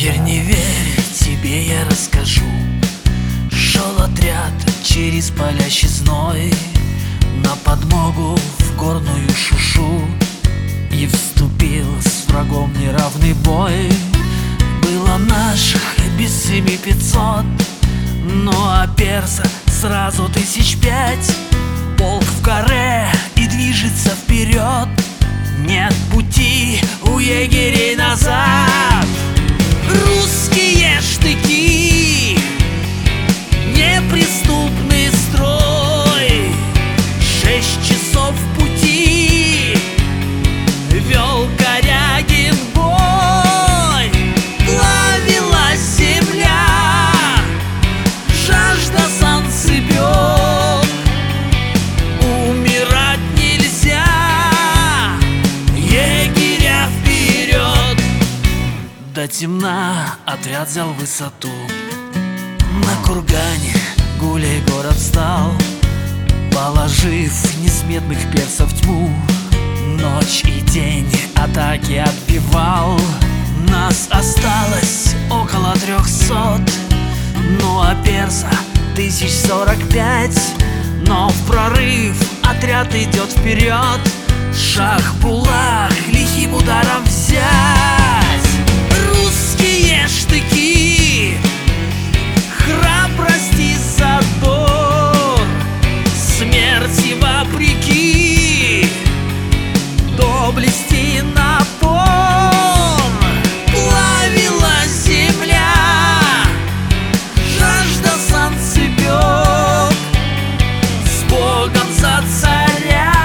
Теперь не верь, тебе я расскажу. Шел отряд через палящий зной на подмогу в горную Шушу, и вступил с врагом в неравный бой. Было наших без 7500, ну а перса сразу 1005. Полк в каре и движется вперед, нет пути у егерей назад. Русские штыки, неприступный строй, 6 часов пути вел Корягин бой. Плавилась земля, жажда санцепёк, умирать нельзя, егеря вперед. До темна отряд взял высоту, на кургане гуляй город встал, положив несметных персов тьму. Ночь и день атаки отбивал, нас осталось около 300, ну а перса 1045. Но в прорыв отряд идет вперед, Шах-Булах лихим ударом взять. Русские штыки, храбрость и задор, смерти вопреки, доблесть и напор. Плавилась земля, жажда санцепёк, с Богом за царя,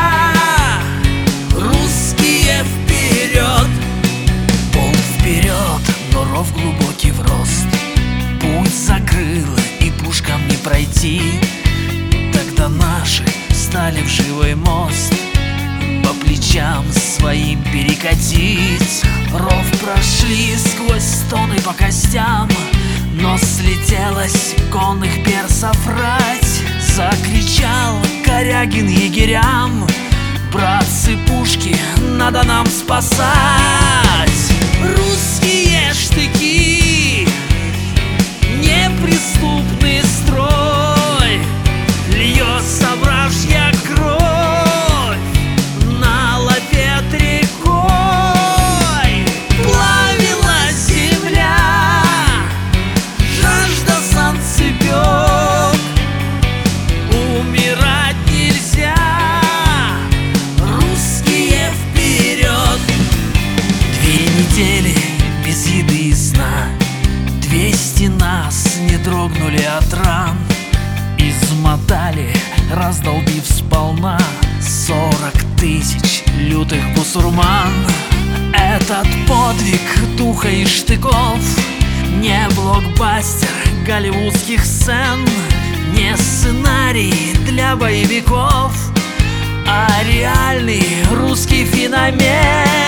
русские вперед. Полк вперед, но ров глубокий в рост, путь закрыл и пушкам не пройти. Тогда наши стали в живой мост, по плечам своим перекатить. Ров прошли сквозь стоны по костям, но слетелась конных персов рать. Закричал Корягин егерям: братцы, пушки надо нам спасать. Русские штыки, неприступный строй, льется вражья кровь, налопет рекой. Плавилась земля, жажда санцепёк, умирать нельзя, русские вперед. 2 недели без еды и сна, 200 нас не дрогнули от ран. Измотали, раздолбив сполна 40 тысяч лютых бусурман. Этот подвиг духа и штыков не блокбастер голливудских сцен, не сценарий для боевиков, а реальный русский феномен.